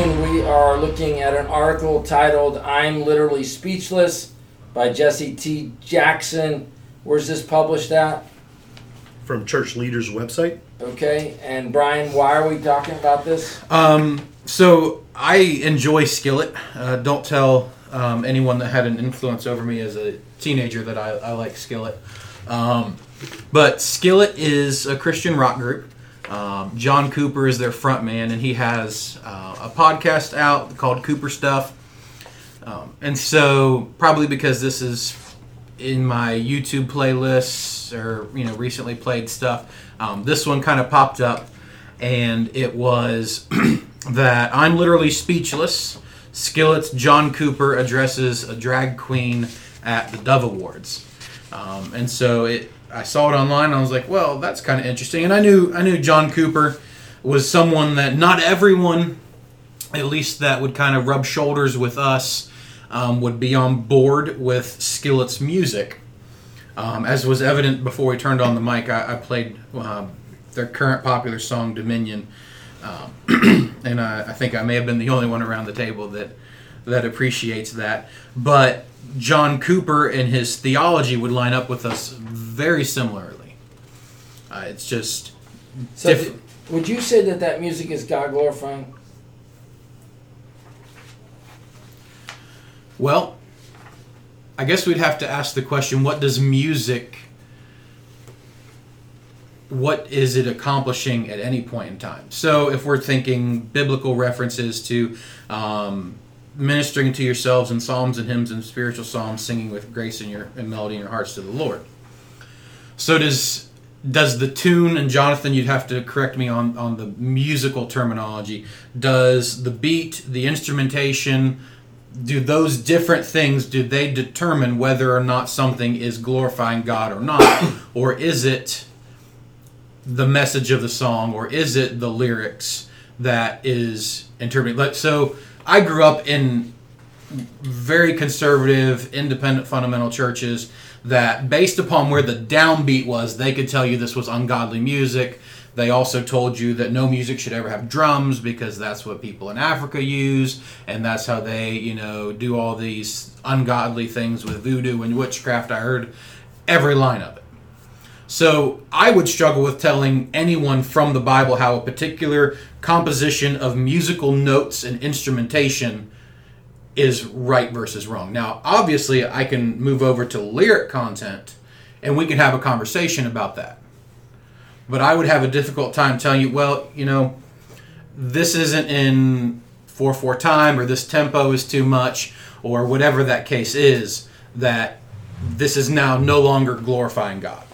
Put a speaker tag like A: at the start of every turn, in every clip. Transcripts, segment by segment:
A: afternoon we are looking at an article titled I'm Literally Speechless by Jesse T. Jackson. Where's this published at?
B: From Church Leaders website.
A: Okay, and Brian, why are we talking about this?
C: So I enjoy Skillet. Don't tell anyone that had an influence over me as a teenager that I like Skillet. But Skillet is a Christian rock group. John Cooper is their frontman, and he has a podcast out called Cooper Stuff. And so, probably because this is in my YouTube playlists or recently played stuff, this one kind of popped up, and it was that I'm Literally Speechless. Skillet's John Cooper addresses a drag queen at the Dove Awards. And so I saw it online and I was like, well, that's kind of interesting. And I knew John Cooper was someone that not everyone, at least that would kind of rub shoulders with us, would be on board with Skillet's music. As was evident before we turned on the mic, I played their current popular song, Dominion. And I think I may have been the only one around the table that appreciates that. But John Cooper and his theology would line up with us very similarly. It's just different.
A: Would you say that music is God glorifying?
C: Well, I guess we'd have to ask the question, what is it accomplishing at any point in time? So if we're thinking biblical references to ministering to yourselves in psalms and hymns and spiritual psalms, singing with grace and melody in your hearts to the Lord. So does the tune, and Jonathan, you'd have to correct me on the musical terminology, does the beat, the instrumentation, do those different things, do they determine whether or not something is glorifying God or not? Or is it the message of the song, or is it the lyrics that is interpreted? So I grew up in very conservative, independent, fundamental churches that, based upon where the downbeat was, they could tell you this was ungodly music. They also told you that no music should ever have drums because that's what people in Africa use, and that's how they, do all these ungodly things with voodoo and witchcraft. I heard every line of it. So I would struggle with telling anyone from the Bible how a particular composition of musical notes and instrumentation is right versus wrong. Now, obviously, I can move over to lyric content, and we can have a conversation about that. But I would have a difficult time telling you, well, this isn't in 4/4 time, or this tempo is too much, or whatever that case is, that this is now no longer glorifying God.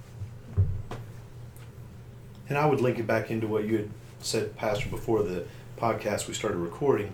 B: And I would link it back into what you had said, Pastor, before the podcast we started recording.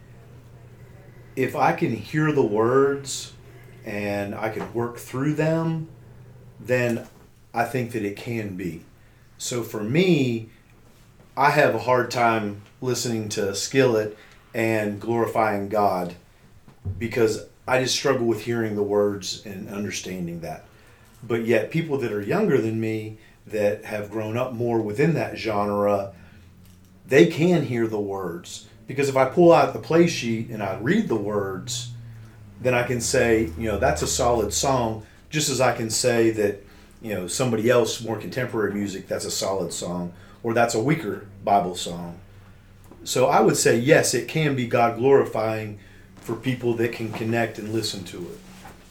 B: If I can hear the words and I can work through them, then I think that it can be. So for me, I have a hard time listening to Skillet and glorifying God because I just struggle with hearing the words and understanding that. But yet people that are younger than me that have grown up more within that genre, they can hear the words. Because if I pull out the play sheet and I read the words, then I can say, that's a solid song, just as I can say that, somebody else, more contemporary music, that's a solid song, or that's a weaker Bible song. So I would say, yes, it can be God glorifying for people that can connect and listen to it.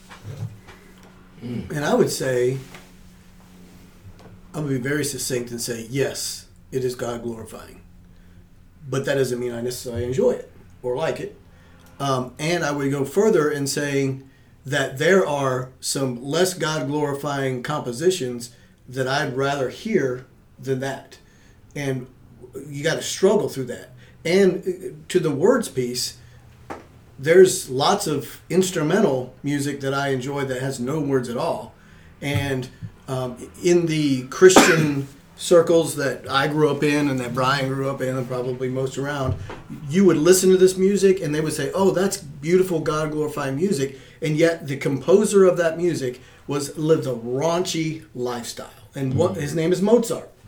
D: And I would say, I'm going to be very succinct and say, yes, it is God glorifying. But that doesn't mean I necessarily enjoy it or like it. And I would go further in saying that there are some less God glorifying compositions that I'd rather hear than that. And you got to struggle through that. And to the words piece, there's lots of instrumental music that I enjoy that has no words at all. And in the Christian circles that I grew up in and that Brian grew up in and probably most around, you would listen to this music and they would say, oh, that's beautiful God-glorifying music. And yet the composer of that music lived a raunchy lifestyle. And his name is Mozart.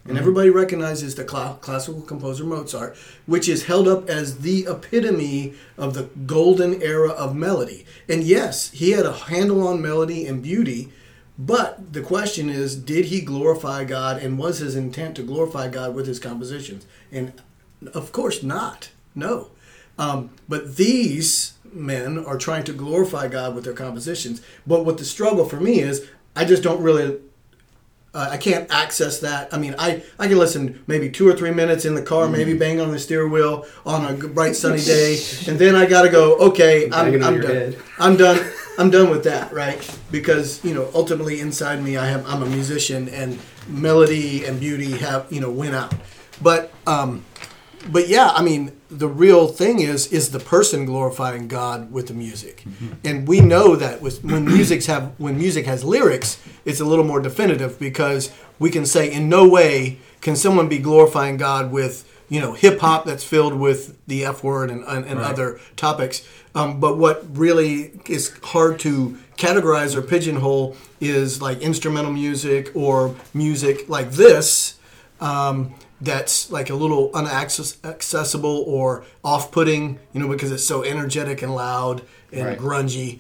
D: And everybody recognizes the classical composer Mozart, which is held up as the epitome of the golden era of melody. And yes, he had a handle on melody and beauty, but the question is, did he glorify God, and was his intent to glorify God with his compositions? And of course not. No. But these men are trying to glorify God with their compositions. But what the struggle for me is, I just don't really... I can't access that. I mean, I can listen maybe 2 or 3 minutes in the car, maybe bang on the steering wheel on a bright sunny day, and then I got to go. Okay, I'm done. I'm done. I'm done with that, right? Because ultimately inside me, I'm a musician, and melody and beauty have win out. But yeah, I mean, the real thing is the person glorifying God with the music, and we know that when music has lyrics, it's a little more definitive, because we can say in no way can someone be glorifying God with hip hop that's filled with the F word and other topics. But what really is hard to categorize or pigeonhole is like instrumental music or music like this. That's like a little unaccessible or off-putting, because it's so energetic and loud and grungy.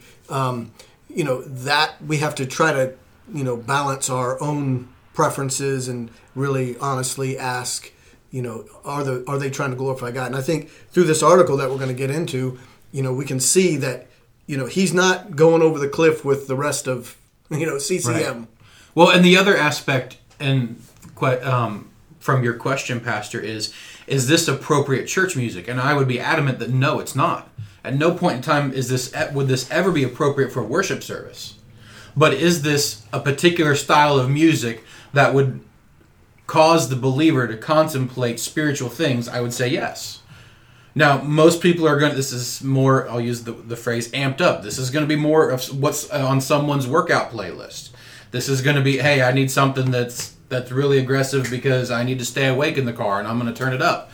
D: That we have to try to, balance our own preferences and really honestly ask, are they trying to glorify God? And I think through this article that we're going to get into, we can see that, he's not going over the cliff with the rest of, CCM.
C: Right. Well, and the other aspect, and quite from your question, Pastor, is this appropriate church music? And I would be adamant that no, it's not. At no point in time would this ever be appropriate for a worship service. But is this a particular style of music that would cause the believer to contemplate spiritual things? I would say yes. Now, most people are this is more, I'll use the phrase amped up. This is going to be more of what's on someone's workout playlist. This is going to be, hey, I need something that's really aggressive because I need to stay awake in the car, and I'm going to turn it up.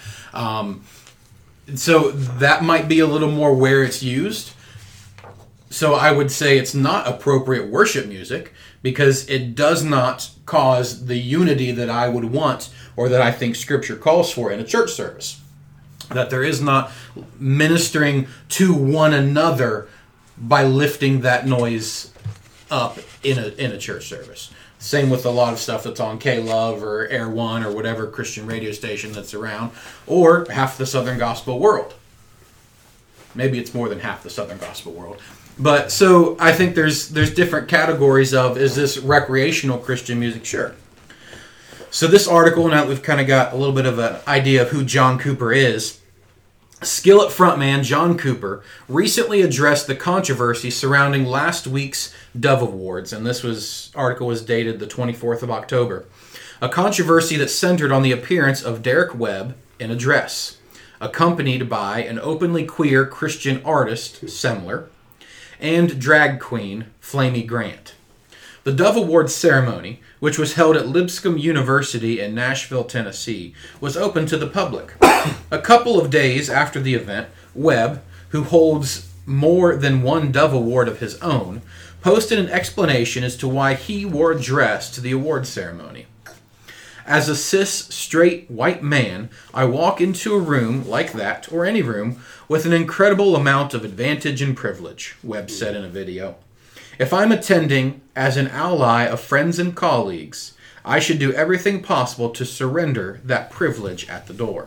C: So that might be a little more where it's used. So I would say it's not appropriate worship music because it does not cause the unity that I would want or that I think Scripture calls for in a church service. That there is not ministering to one another by lifting that noise up in a church service. Same with a lot of stuff that's on K-Love or Air One or whatever Christian radio station that's around, or half the Southern Gospel world. Maybe it's more than half the Southern Gospel world. But so I think there's different categories of, is this recreational Christian music? Sure. So this article, now that we've kind of got a little bit of an idea of who John Cooper is, Skillet frontman John Cooper recently addressed the controversy surrounding last week's Dove Awards, and this article was dated the 24th of October. A controversy that centered on the appearance of Derek Webb in a dress, accompanied by an openly queer Christian artist, Semler, and drag queen, Flamey Grant. The Dove Awards ceremony, which was held at Lipscomb University in Nashville, Tennessee, was open to the public. A couple of days after the event, Webb, who holds more than one Dove Award of his own, posted an explanation as to why he wore a dress to the award ceremony. As a cis, straight, white man, I walk into a room like that, or any room, with an incredible amount of advantage and privilege, Webb said in a video. If I'm attending as an ally of friends and colleagues, I should do everything possible to surrender that privilege at the door.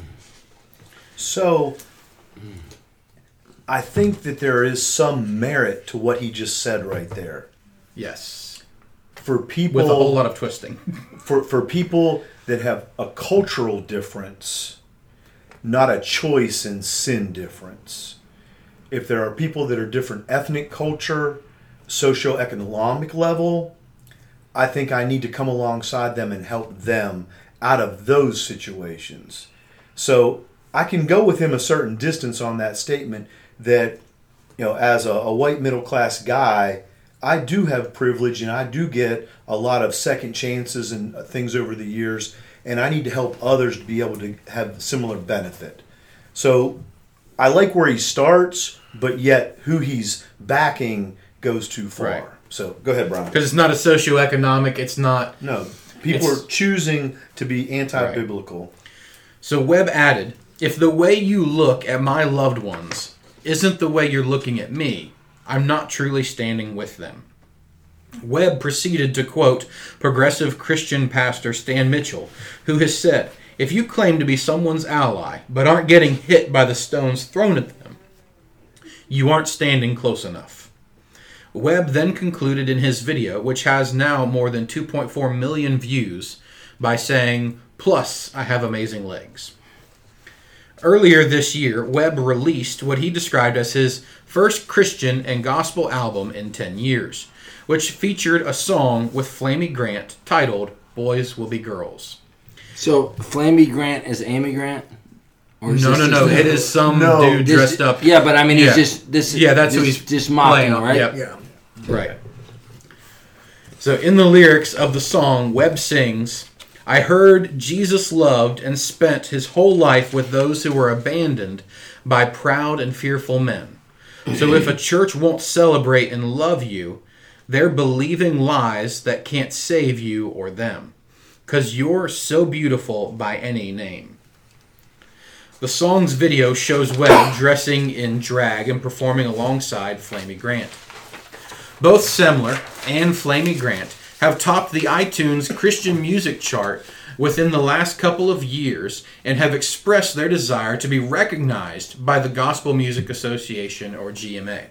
B: So, I think that there is some merit to what he just said right there.
C: Yes.
B: For people,
C: with a whole lot of twisting.
B: for people that have a cultural difference, not a choice and sin difference. If there are people that are different ethnic culture, socioeconomic level, I think I need to come alongside them and help them out of those situations. So I can go with him a certain distance on that statement that, as a white middle class guy, I do have privilege and I do get a lot of second chances and things over the years, and I need to help others to be able to have similar benefit. So I like where he starts, but yet who he's backing goes too far. Right. So go ahead, Brian.
C: Because it's not a socioeconomic, it's not...
B: No. People are choosing to be anti-biblical.
C: So Webb added, if the way you look at my loved ones isn't the way you're looking at me, I'm not truly standing with them. Webb proceeded to quote progressive Christian pastor Stan Mitchell, who has said, if you claim to be someone's ally but aren't getting hit by the stones thrown at them, you aren't standing close enough. Webb then concluded in his video, which has now more than 2.4 million views, by saying, plus, I have amazing legs. Earlier this year, Webb released what he described as his first Christian and gospel album in 10 years, which featured a song with Flamy Grant titled Boys Will Be Girls.
A: So, Flamy Grant is Amy Grant?
C: Or no. It is some dude dressed up.
A: Yeah, but I mean, he's just...
C: that's who he's
A: just mocking,
C: playing,
A: right?
C: Yep.
D: Yeah.
C: Right. So in the lyrics of the song, Webb sings, I heard Jesus loved and spent his whole life with those who were abandoned by proud and fearful men. So if a church won't celebrate and love you, they're believing lies that can't save you or them. 'Cause you're so beautiful by any name. The song's video shows Webb dressing in drag and performing alongside Flamy Grant. Both Semler and Flamy Grant have topped the iTunes Christian music chart within the last couple of years and have expressed their desire to be recognized by the Gospel Music Association, or GMA.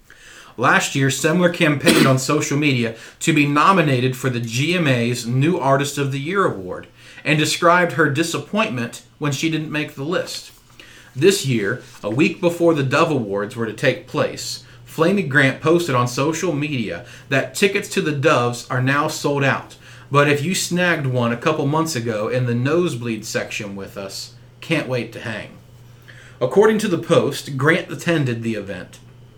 C: Last year, Semler campaigned on social media to be nominated for the GMA's New Artist of the Year award and described her disappointment when she didn't make the list. This year, a week before the Dove Awards were to take place, Flamy Grant posted on social media that tickets to the Doves are now sold out, but if you snagged one a couple months ago in the nosebleed section with us, can't wait to hang. According to the post, Grant attended the event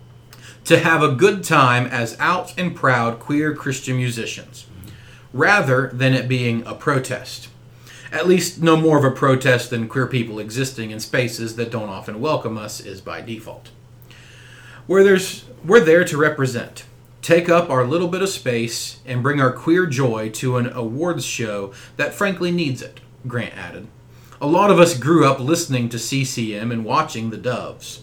C: to have a good time as out and proud queer Christian musicians, rather than it being a protest. At least no more of a protest than queer people existing in spaces that don't often welcome us is by default. We're there to represent, take up our little bit of space, and bring our queer joy to an awards show that frankly needs it, Grant added. A lot of us grew up listening to CCM and watching the Doves.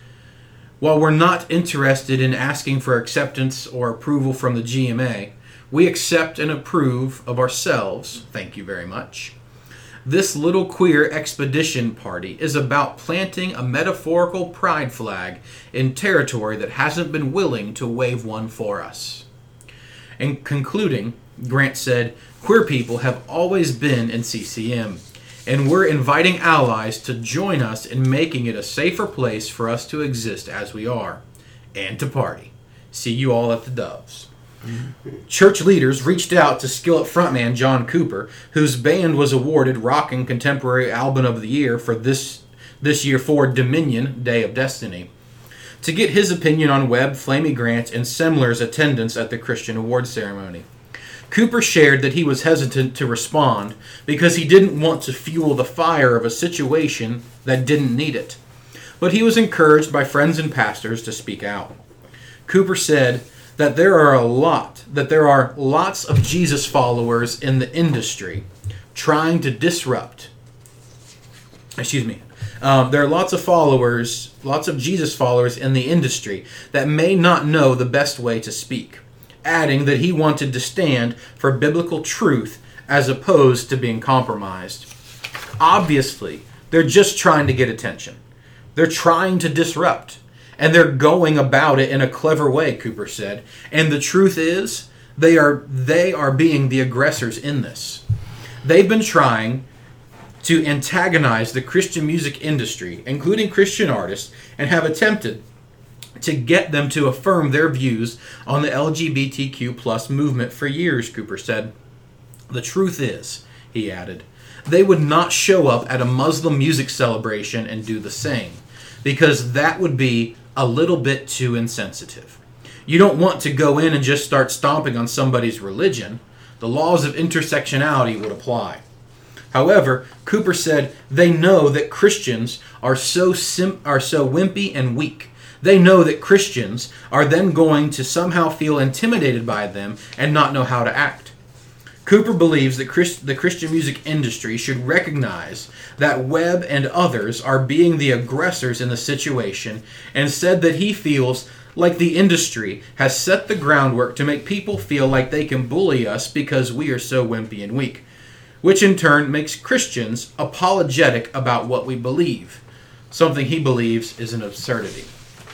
C: While we're not interested in asking for acceptance or approval from the GMA, we accept and approve of ourselves, thank you very much. This little queer expedition party is about planting a metaphorical pride flag in territory that hasn't been willing to wave one for us. In concluding, Grant said, queer people have always been in CCM, and we're inviting allies to join us in making it a safer place for us to exist as we are, and to party. See you all at the Doves. Church leaders reached out to Skillet frontman John Cooper, whose band was awarded Rock and Contemporary Album of the Year for this year for Dominion, Day of Destiny, to get his opinion on Webb, Flamy Grant, and Semler's attendance at the Christian Awards ceremony. Cooper shared that he was hesitant to respond because he didn't want to fuel the fire of a situation that didn't need it, but he was encouraged by friends and pastors to speak out. Cooper said that there are lots of Jesus followers in the industry trying to disrupt. There are lots of Jesus followers in the industry that may not know the best way to speak, adding that he wanted to stand for biblical truth as opposed to being compromised. Obviously, they're just trying to get attention. They're trying to disrupt. And they're going about it in a clever way, Cooper said. And the truth is, they are being the aggressors in this. They've been trying to antagonize the Christian music industry, including Christian artists, and have attempted to get them to affirm their views on the LGBTQ plus movement for years, Cooper said. The truth is, he added, they would not show up at a Muslim music celebration and do the same, because that would be a little bit too insensitive. You don't want to go in and just start stomping on somebody's religion. The laws of intersectionality would apply. However, Cooper said they know that Christians are so wimpy and weak. They know that Christians are then going to somehow feel intimidated by them and not know how to act. Cooper believes that the Christian music industry should recognize that Webb and others are being the aggressors in the situation, and said that he feels like the industry has set the groundwork to make people feel like they can bully us because we are so wimpy and weak, which in turn makes Christians apologetic about what we believe, something he believes is an absurdity.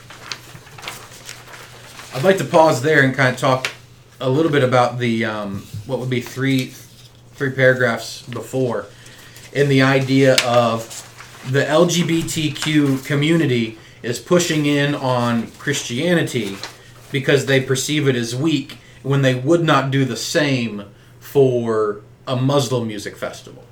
C: I'd like to pause there and kind of talk a little bit about the what would be three paragraphs before, in the idea of the LGBTQ community is pushing in on Christianity because they perceive it as weak when they would not do the same for a Muslim music festival.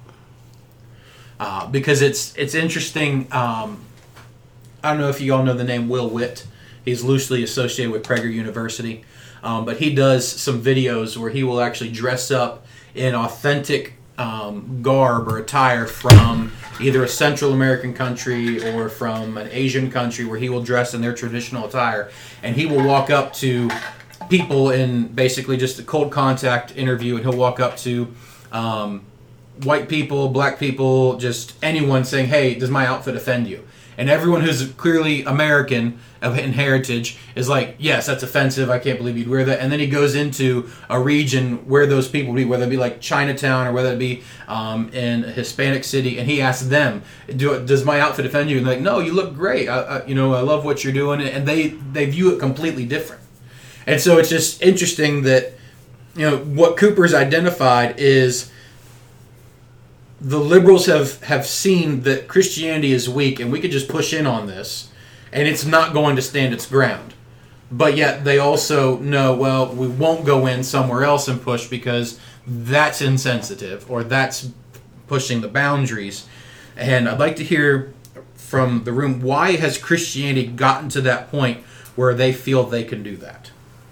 C: Because it's interesting. I don't know if you all know the name Will Witt. He's loosely associated with Prager University. But he does some videos where he will actually dress up in authentic garb or attire from either a Central American country or from an Asian country, where he will dress in their traditional attire, and he will walk up to people in basically just a cold contact interview, and he'll walk up to white people, black people, just anyone, saying, "Hey, does my outfit offend you?" And everyone who's clearly American in heritage is like, "Yes, that's offensive. I can't believe you'd wear that." And then he goes into a region where those people be, whether it be like Chinatown or whether it be in a Hispanic city, and he asks them, "Does my outfit offend you?" And they're like, "No, you look great. I love what you're doing." And they view it completely different. And so it's just interesting that what Cooper's identified is the liberals have seen that Christianity is weak, and we could just push in on this, and it's not going to stand its ground. But yet they also know, well, we won't go in somewhere else and push because that's insensitive, or that's pushing the boundaries. And I'd like to hear from the room, why has Christianity gotten to that point where they feel they can do that?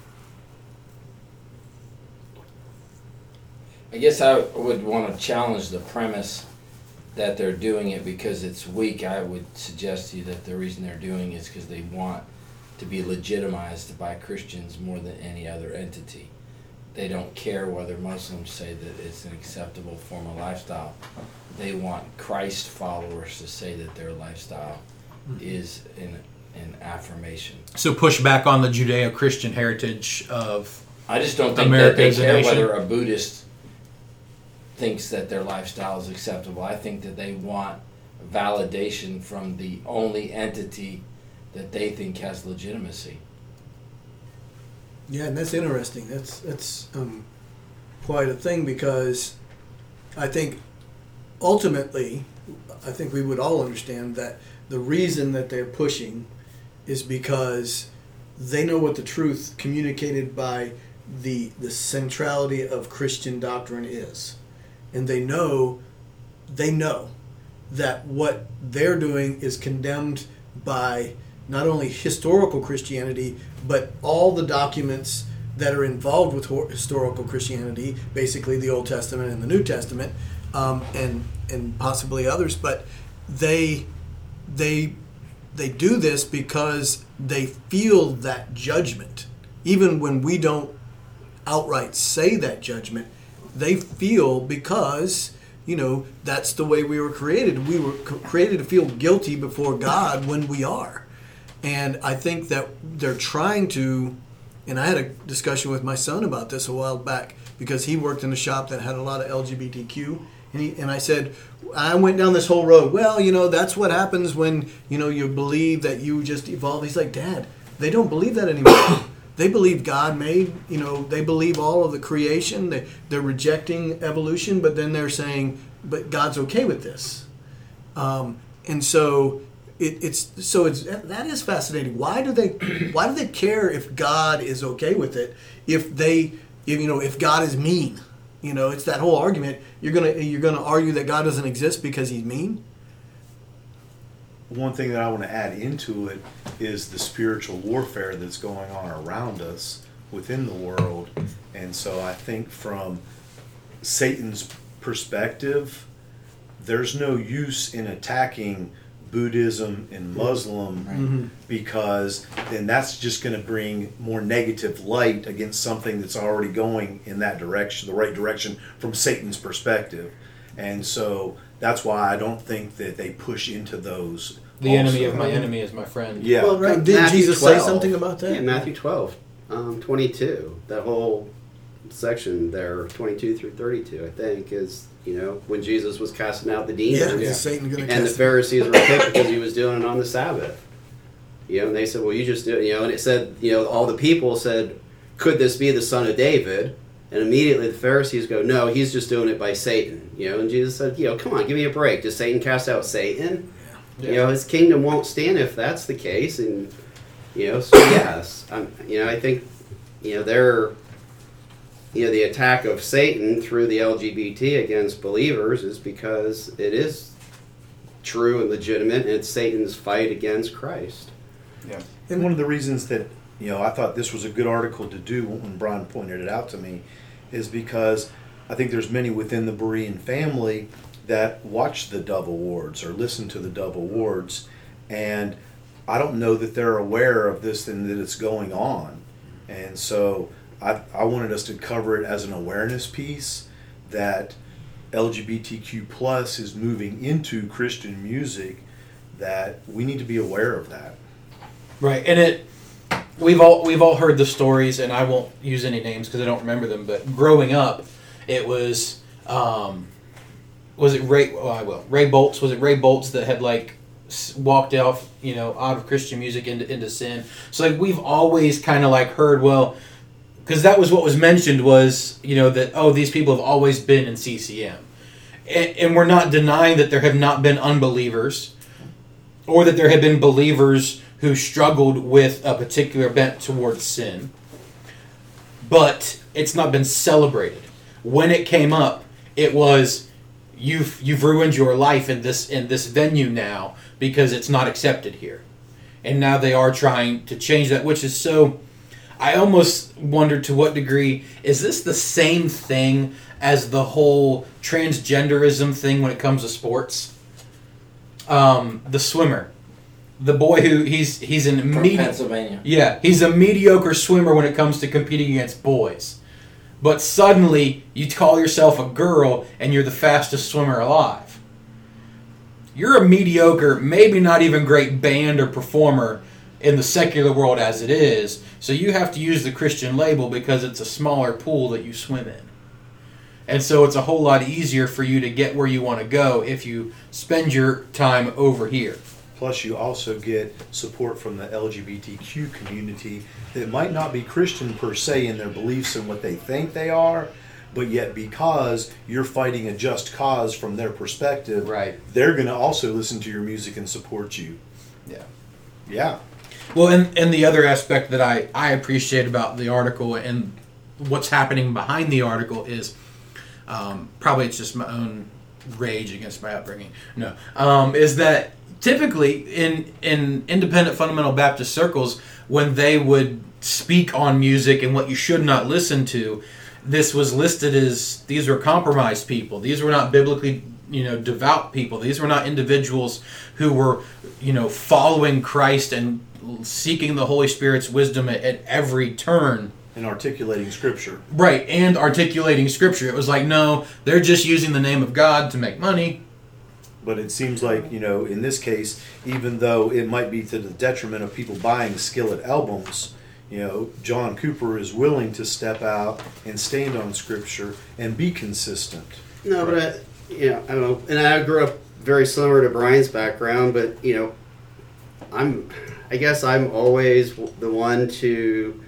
A: I guess I would want to challenge the premise that they're doing it because it's weak. I would suggest to you that the reason they're doing it is because they want to be legitimized by Christians more than any other entity. They don't care whether Muslims say that it's an acceptable form of lifestyle. They want Christ followers to say that their lifestyle is an affirmation.
C: So push back on the Judeo-Christian heritage of
A: I just don't think
C: America
A: that they
C: as a
A: care
C: nation.
A: whether a Buddhist thinks that their lifestyle is acceptable. I think that they want validation from the only entity that they think has legitimacy.
D: Yeah, and that's interesting. That's quite a thing, because I think ultimately, I think we would all understand that the reason that they're pushing is because they know what the truth communicated by the centrality of Christian doctrine is. And they know that what they're doing is condemned by not only historical Christianity, but all the documents that are involved with historical Christianity, basically the Old Testament and the New Testament, and possibly others. But they do this because they feel that judgment, even when we don't outright say that judgment. They feel, because that's the way we were created. We were created to feel guilty before God when we are. And I think that they're trying to, and I had a discussion with my son about this a while back, because he worked in a shop that had a lot of LGBTQ. And I said, I went down this whole road. Well, that's what happens when, you believe that you just evolve. He's like, Dad, they don't believe that anymore. They believe God made, they believe all of the creation. They're rejecting evolution, but then they're saying, but God's okay with this. And so that is fascinating. Why do they care if God is okay with it? If God is mean, it's that whole argument. You're gonna argue that God doesn't exist because he's mean.
B: One thing that I want to add into it is the spiritual warfare that's going on around us within the world. And so I think from Satan's perspective, there's no use in attacking Buddhism and Muslim, because then that's just going to bring more negative light against something that's already going in that direction, the right direction from Satan's perspective. And so that's why I don't think that they push into those.
C: The enemy of my enemy is my friend.
B: Yeah.
D: Well, right. Did
E: Matthew
D: Jesus
E: 12.
D: say something about that?
E: Yeah, Matthew 12, 22. That whole section there, 22 through 32, I think, is, when Jesus was casting out the demons.
D: Yeah, is Satan going to
E: And the
D: cast
E: Pharisees were ticked because he was doing it on the Sabbath. And they said, well, you just do it, and it said, all the people said, could this be the son of David? And immediately the Pharisees go, no, he's just doing it by Satan. And Jesus said, come on, give me a break. Does Satan cast out Satan?
C: Yeah.
E: His kingdom won't stand if that's the case. And, so yes, I think, they're, the attack of Satan through the LGBT against believers is because it is true and legitimate, and it's Satan's fight against Christ.
C: Yeah.
B: And one of the reasons that, I thought this was a good article to do when Brian pointed it out to me is because I think there's many within the Berean family that watch the Dove Awards or listen to the Dove Awards, and I don't know that they're aware of this and that it's going on. And so I wanted us to cover it as an awareness piece that LGBTQ plus is moving into Christian music, that we need to be aware of that.
C: Right, and we've all heard the stories, and I won't use any names because I don't remember them. But growing up, it was it Ray? Oh, I will. Ray Boltz. Was it Ray Boltz that had walked off, out of Christian music into sin? So we've always kind of heard, well, because that was what was mentioned was that these people have always been in CCM, and we're not denying that there have not been unbelievers, or that there have been believers who struggled with a particular bent towards sin, but it's not been celebrated. When it came up, it was you've ruined your life in this venue now because it's not accepted here, and now they are trying to change that, which is so. I almost wonder to what degree is this the same thing as the whole transgenderism thing when it comes to sports. The swimmer. The boy who he's
A: From Pennsylvania.
C: Yeah, he's a mediocre swimmer when it comes to competing against boys. But suddenly you call yourself a girl and you're the fastest swimmer alive. You're a mediocre, maybe not even great band or performer in the secular world as it is, so you have to use the Christian label because it's a smaller pool that you swim in. And so it's a whole lot easier for you to get where you want to go if you spend your time over here.
B: Plus, you also get support from the LGBTQ community that might not be Christian per se in their beliefs and what they think they are, but yet because you're fighting a just cause from their perspective,
C: Right.
B: they're going to also listen to your music and support you.
C: Yeah.
B: Yeah.
C: Well, and the other aspect that I appreciate about the article and what's happening behind the article is probably it's just my own rage against my upbringing. No, is that typically in independent fundamental Baptist circles, when they would speak on music and what you should not listen to, this was listed as these were compromised people. These were not biblically devout people. These were not individuals who were following Christ and seeking the Holy Spirit's wisdom at every turn.
B: And articulating Scripture.
C: Right, and articulating Scripture. It was no, they're just using the name of God to make money.
B: But it seems like, in this case, even though it might be to the detriment of people buying Skillet albums, John Cooper is willing to step out and stand on Scripture and be consistent.
E: No, but I don't know. And I grew up very similar to Brian's background, but I guess I'm always the one to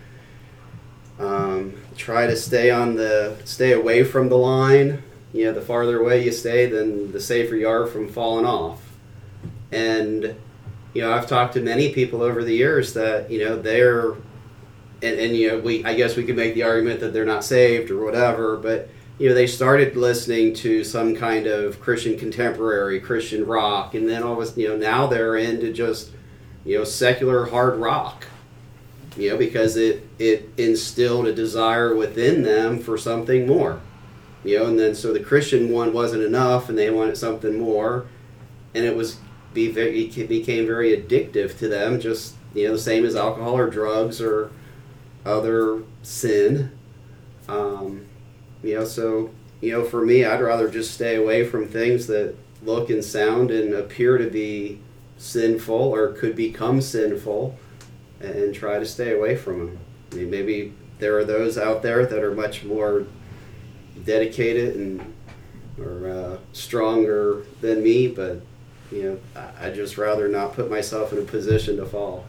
E: try to stay away from the line. The farther away you stay, then the safer you are from falling off. And I've talked to many people over the years that they're I guess we could make the argument that they're not saved or whatever, but they started listening to some kind of Christian contemporary, Christian rock, and then all of a now they're into just secular hard rock. Because it instilled a desire within them for something more. And then so the Christian one wasn't enough, and they wanted something more, and it was it became very addictive to them, just the same as alcohol or drugs or other sin. So for me, I'd rather just stay away from things that look and sound and appear to be sinful or could become sinful, and try to stay away from them. I mean, maybe there are those out there that are much more dedicated or stronger than me, but I'd just rather not put myself in a position to fall.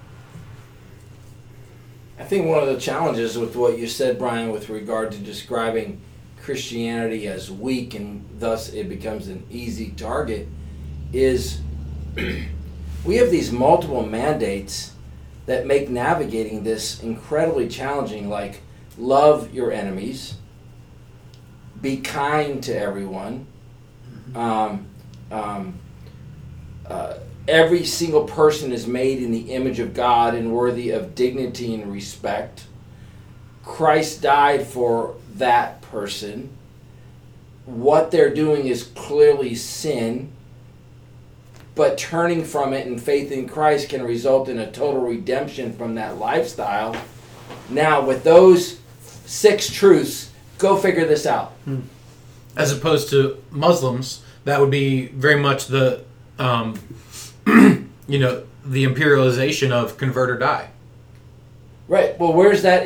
A: I think one of the challenges with what you said, Brian, with regard to describing Christianity as weak and thus it becomes an easy target, is we have these multiple mandates that make navigating this incredibly challenging, like love your enemies, be kind to everyone, every single person is made in the image of God and worthy of dignity and respect. Christ died for that person. What they're doing is clearly sin, but turning from it and faith in Christ can result in a total redemption from that lifestyle. Now, with those 6 truths, go figure this out.
C: As opposed to Muslims, that would be very much the the imperialization of convert or die.
A: Right. Well, where's that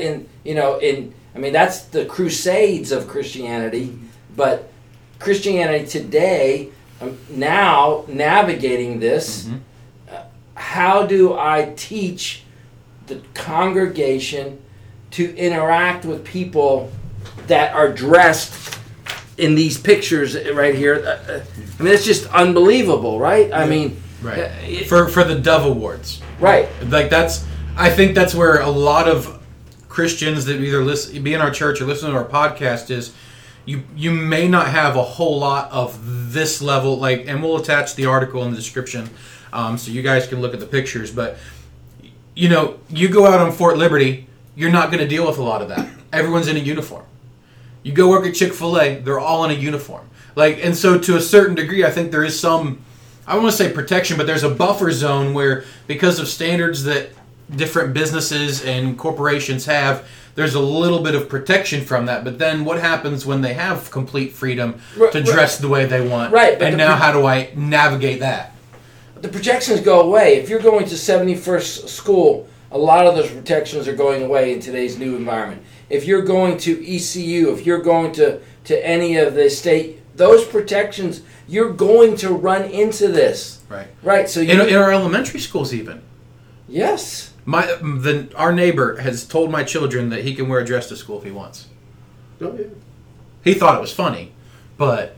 A: that's the crusades of Christianity, but Christianity today, now navigating this, how do I teach the congregation to interact with people that are dressed in these pictures right here? It's just unbelievable, right?
C: Right. For the Dove Awards.
A: Right.
C: I think that's where a lot of Christians that either be in our church or listen to our podcast is, you may not have a whole lot of this level, and we'll attach the article in the description so you guys can look at the pictures, but you go out on Fort Liberty, you're not going to deal with a lot of that. Everyone's in a uniform. You go work at Chick-fil-A, they're all in a uniform. And so to a certain degree, I think there is some, I don't want to say protection, but there's a buffer zone where, because of standards that different businesses and corporations have, there's a little bit of protection from that. But then what happens when they have complete freedom to dress the way they want?
A: Right.
C: And now how do I navigate that?
A: The protections go away. If you're going to 71st School, a lot of those protections are going away in today's new environment. If you're going to ECU, if you're going to any of the state, those protections, you're going to run into this.
C: Right.
A: Right. So
C: in our elementary schools even.
A: Yes.
C: Our neighbor has told my children that he can wear a dress to school if he wants.
E: Oh, yeah.
C: He thought it was funny, but...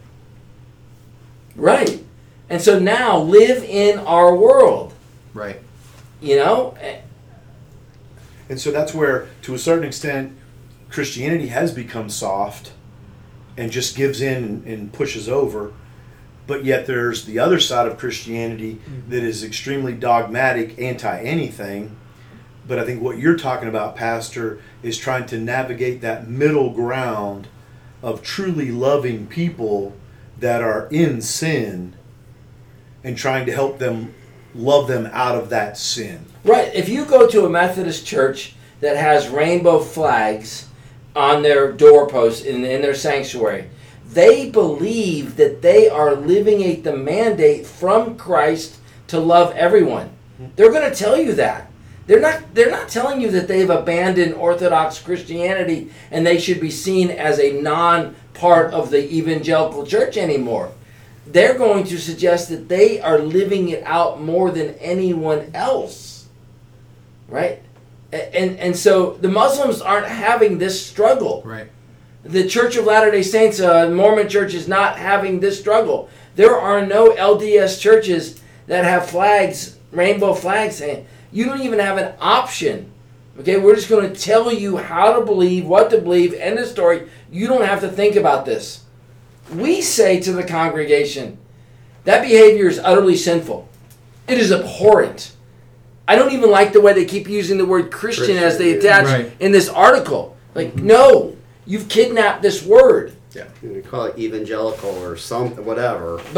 A: Right. And so now live in our world.
C: Right.
B: And so that's where, to a certain extent, Christianity has become soft and just gives in and pushes over. But yet there's the other side of Christianity that is extremely dogmatic, anti-anything. But I think what you're talking about, Pastor, is trying to navigate that middle ground of truly loving people that are in sin and trying to help them love them out of that sin.
A: Right. If you go to a Methodist church that has rainbow flags on their doorposts in their sanctuary, they believe that they are living the mandate from Christ to love everyone. They're going to tell you that. They're not telling you that they've abandoned Orthodox Christianity and they should be seen as a non-part of the evangelical church anymore. They're going to suggest that they are living it out more than anyone else. Right? And so the Muslims aren't having this struggle.
C: Right.
A: The Church of Latter-day Saints, Mormon Church, is not having this struggle. There are no LDS churches that have flags, rainbow flags saying, you don't even have an option. Okay, we're just going to tell you how to believe, what to believe, end of story. You don't have to think about this. We say to the congregation, that behavior is utterly sinful. It is abhorrent. I don't even like the way they keep using the word Christian as they attach in this article. No, you've kidnapped this word.
E: Yeah. You call it evangelical or something, whatever.
A: But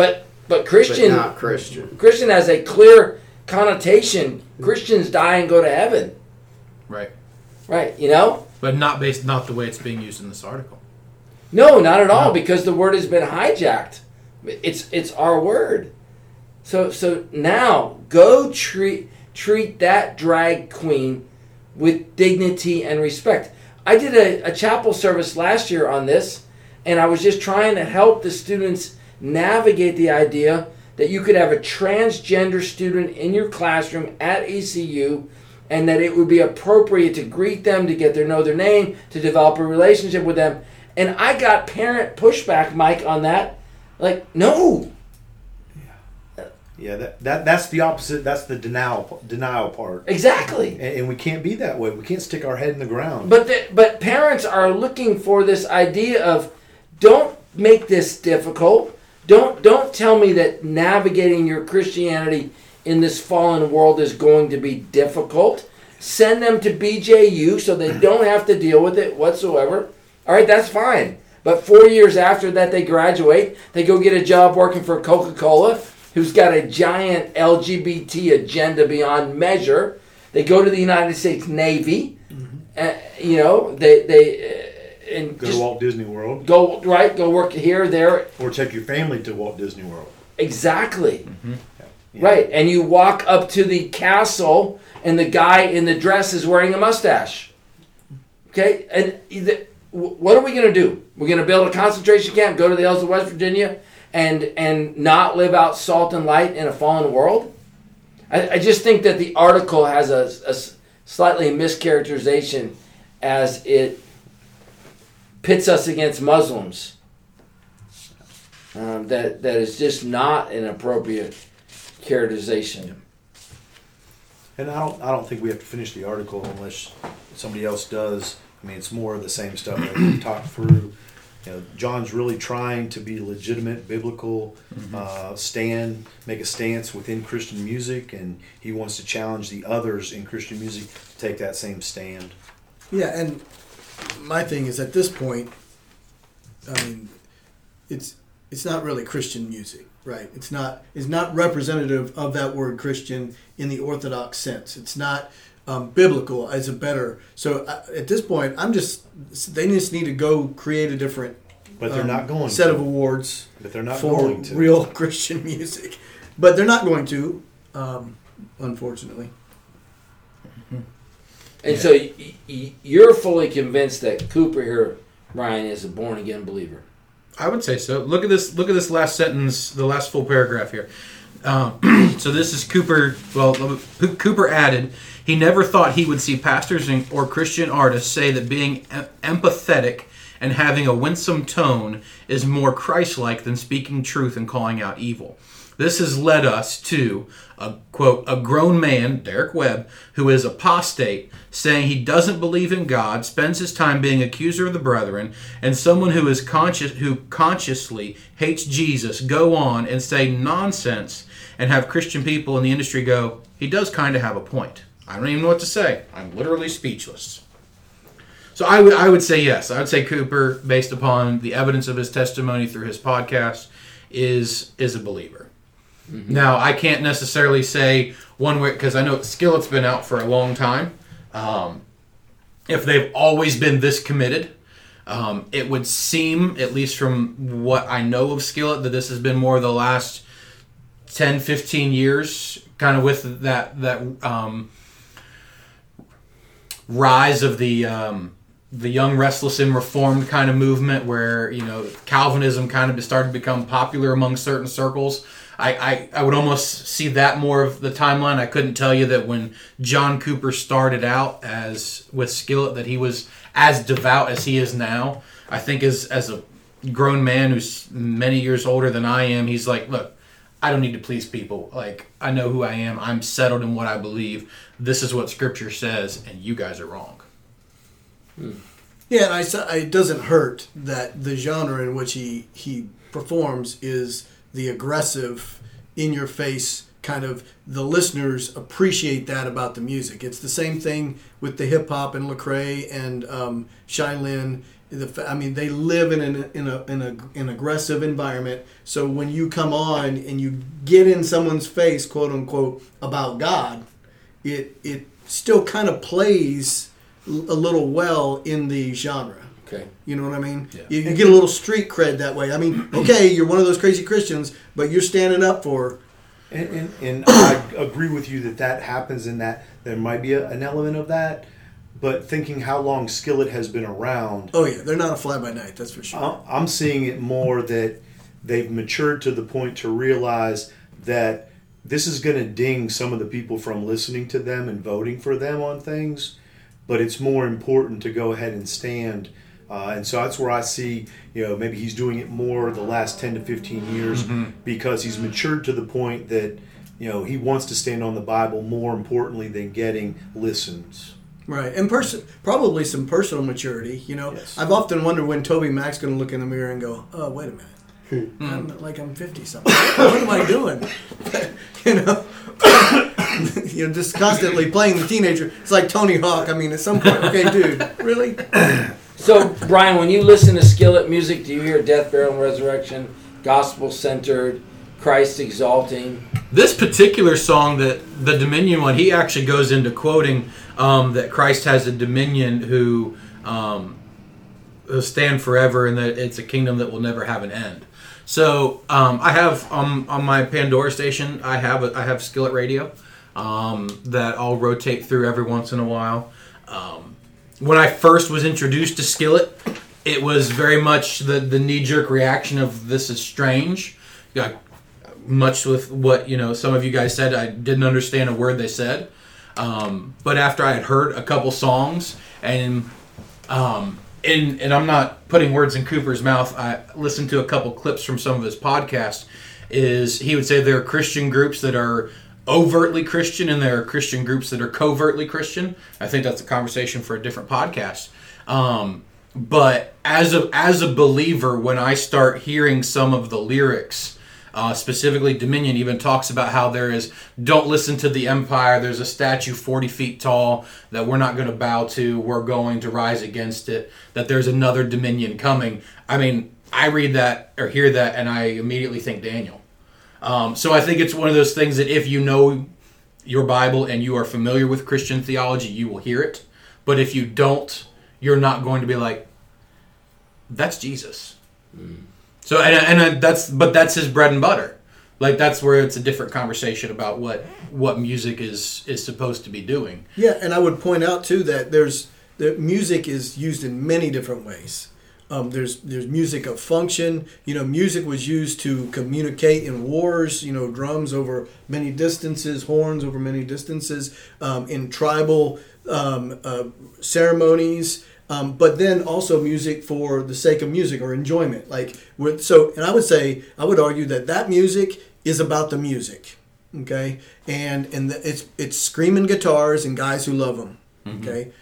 A: But Christian,
E: but not Christian.
A: Christian has a clear connotation. Christians die and go to heaven.
C: Right.
A: Right, you know?
C: But not the way it's being used in this article.
A: No, not at all,
C: No.
A: because the word has been hijacked. It's our word. So now go treat that drag queen with dignity and respect. I did a chapel service last year on this, and I was just trying to help the students navigate the idea that you could have a transgender student in your classroom at ECU, and that it would be appropriate to greet them, to get to know their name, to develop a relationship with them. And I got parent pushback, Mike, on that. Like, no.
B: Yeah, that's the opposite. That's the denial part.
A: Exactly.
B: And we can't be that way. We can't stick our head in the ground.
A: But parents are looking for this idea of, don't make this difficult. Don't tell me that navigating your Christianity in this fallen world is going to be difficult. Send them to BJU so they don't have to deal with it whatsoever. All right, that's fine. But 4 years after that they graduate, they go get a job working for Coca-Cola, who's got a giant LGBT agenda beyond measure. They go to the United States Navy. You know, they and
B: Go to Walt Disney World.
A: go work here, there.
B: Or take your family to Walt Disney World.
A: Exactly.
B: Yeah.
A: Right, and you walk up to the castle, and the guy in the dress is wearing a mustache. Okay, and what are we going to do? We're going to build a concentration camp, go to the hills of West Virginia, and not live out salt and light in a fallen world? I just think that the article has a slightly mischaracterization as it pits us against Muslims. That is just not an appropriate characterization.
B: And I don't think we have to finish the article unless somebody else does. I mean, it's more of the same stuff that we talked through. You know, John's really trying to be legitimate, biblical, make a stance within Christian music, and he wants to challenge the others in Christian music to take that same stand.
D: Yeah, and my thing is at this point, I mean, it's not really Christian music, right? It's not representative of that word Christian in the Orthodox sense. It's not biblical as a better. So at this point, they just need to go create a different.
B: But they're not going
D: set
B: to.
D: of awards.
B: But they're not
D: for
B: going to.
D: real Christian music. But they're not going to, unfortunately.
A: And so you're fully convinced that Cooper here, Ryan, is a born-again believer.
C: I would say so. Look at this last sentence, the last full paragraph here. So this is Cooper. Well, Cooper added, he never thought he would see pastors or Christian artists say that being empathetic and having a winsome tone is more Christ-like than speaking truth and calling out evil. This has led us to, quote, a grown man, Derek Webb, who is apostate, saying he doesn't believe in God, spends his time being accuser of the brethren, and someone who consciously hates Jesus go on and say nonsense and have Christian people in the industry go, he does kind of have a point. I don't even know what to say. I'm literally speechless. So I would say yes. I would say Cooper, based upon the evidence of his testimony through his podcast, is a believer. Mm-hmm. Now, I can't necessarily say one way, because I know Skillet's been out for a long time. If they've always been this committed, it would seem, at least from what I know of Skillet, that this has been more the last 10, 15 years, kind of with that rise of the young, restless, and reformed kind of movement, where Calvinism kind of started to become popular among certain circles. I would almost see that more of the timeline. I couldn't tell you that when John Cooper started out with Skillet that he was as devout as he is now. I think as a grown man who's many years older than I am, he's like, look, I don't need to please people. Like, I know who I am. I'm settled in what I believe. This is what Scripture says, and you guys are wrong.
D: Yeah, and it doesn't hurt that the genre in which he performs is the aggressive, in-your-face kind of. The listeners appreciate that about the music. It's the same thing with the hip-hop and Lecrae and Shine Lin They live in an aggressive environment. So when you come on and you get in someone's face, quote unquote, about God, it still kind of plays a little well in the genre.
A: Okay.
D: You know what I mean?
C: Yeah.
D: You get a little street cred that way. I mean, okay, you're one of those crazy Christians, but you're standing up for.
B: And I agree with you that happens, and that there might be an element of that. But thinking how long Skillet has been around,
D: Oh yeah, they're not a fly by night. That's for sure.
B: I'm seeing it more that they've matured to the point to realize that this is going to ding some of the people from listening to them and voting for them on things. But it's more important to go ahead and stand. And so that's where I see, maybe he's doing it more the last 10 to 15 years because he's matured to the point that, he wants to stand on the Bible more importantly than getting listens.
D: Right, and probably some personal maturity.
B: Yes.
D: I've often wondered when Toby Mac's going to look in the mirror and go, "Oh, wait a minute, I'm 50 something. What am I doing?" Just constantly playing the teenager. It's like Tony Hawk. I mean, at some point, okay, dude, really?
A: So, Brian, when you listen to Skillet music, do you hear death, burial, and resurrection, gospel-centered, Christ exalting?
C: This particular song, the Dominion one, he actually goes into quoting that Christ has a dominion who will stand forever, and that it's a kingdom that will never have an end. So I have on my Pandora station, I have Skillet Radio that I'll rotate through every once in a while. When I first was introduced to Skillet, it was very much the knee-jerk reaction of this is strange. Much with what some of you guys said, I didn't understand a word they said. But after I had heard a couple songs, and I'm not putting words in Cooper's mouth, I listened to a couple clips from some of his podcasts, he would say there are Christian groups that are overtly Christian and there are Christian groups that are covertly Christian. I think that's a conversation for a different podcast. But as a believer, when I start hearing some of the lyrics, specifically Dominion even talks about how don't listen to the empire, there's a statue 40 feet tall that we're not going to bow to, we're going to rise against it, that there's another dominion coming. I mean, I read that or hear that and I immediately think Daniel. So I think it's one of those things that if you know your Bible and you are familiar with Christian theology, you will hear it. But if you don't, you're not going to be like, that's Jesus. So that's his bread and butter. Like that's where it's a different conversation about what music is supposed to be doing.
D: Yeah, and I would point out too that music is used in many different ways. There's music of function. Music was used to communicate in wars. Drums over many distances, horns over many distances, in tribal ceremonies. But then also music for the sake of music or enjoyment. And I would argue that music is about the music, okay? And it's screaming guitars and guys who love them, okay?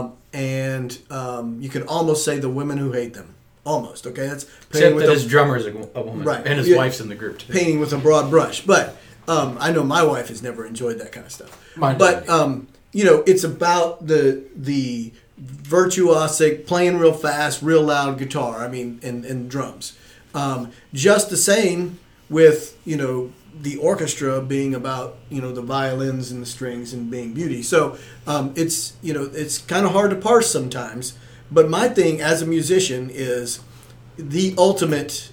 D: You can almost say the women who hate them, almost, okay? That's
C: except that his drummer is a woman,
D: right?
C: And his wife's in the group too.
D: Painting with a broad brush, but I know my wife has never enjoyed that kind of stuff.
C: Mine
D: but it's about the virtuosic, playing real fast, real loud guitar. I mean, and drums. Just the same with the orchestra being about the violins and the strings and being beauty. So it's kind of hard to parse sometimes. But my thing as a musician is the ultimate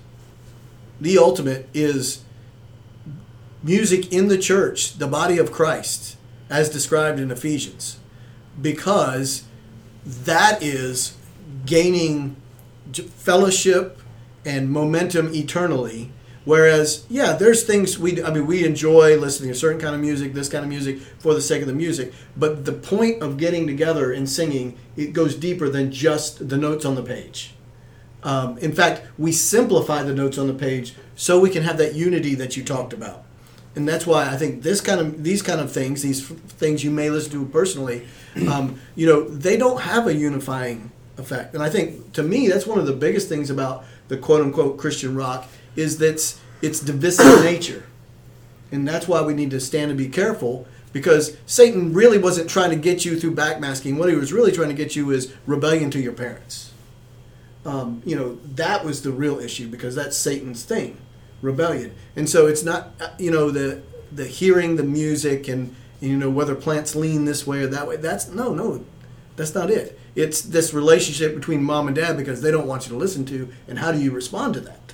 D: is music in the church, the body of Christ, as described in Ephesians, because that is gaining fellowship and momentum eternally. Whereas, there's things we enjoy listening to certain kind of music, this kind of music for the sake of the music. But the point of getting together and singing, it goes deeper than just the notes on the page. In fact, we simplify the notes on the page so we can have that unity that you talked about. And that's why I think these kind of things, these things you may listen to personally, they don't have a unifying effect. And I think, to me, that's one of the biggest things about the quote-unquote Christian rock is that its divisive nature. And that's why we need to stand and be careful, because Satan really wasn't trying to get you through backmasking. What he was really trying to get you is rebellion to your parents. That was the real issue, because that's Satan's thing, rebellion. And so it's not, the hearing the music and whether plants lean this way or that way. That's not it. It's this relationship between mom and dad, because they don't want you to listen to, and how do you respond to that?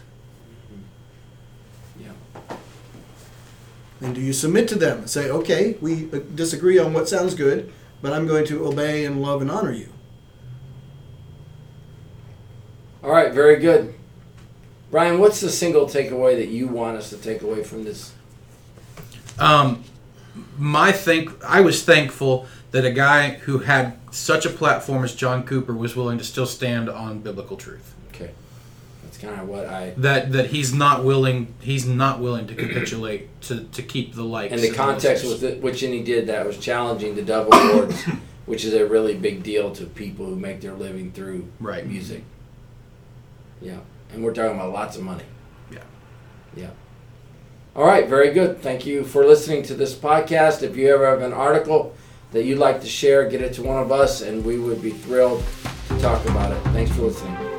A: Yeah.
D: And do you submit to them and say, okay, we disagree on what sounds good, but I'm going to obey and love and honor you?
A: All right, very good. Brian, what's the single takeaway that you want us to take away from this?
C: I was thankful that a guy who had such a platform as John Cooper was willing to still stand on biblical truth.
A: Okay, that's kind of what I.
C: That he's not willing to capitulate to keep the likes.
A: And the context with which he did that was challenging the double awards, which is a really big deal to people who make their living through music. Yeah, and we're talking about lots of money. Yeah. All right, very good. Thank you for listening to this podcast. If you ever have an article that you'd like to share, get it to one of us, and we would be thrilled to talk about it. Thanks for listening.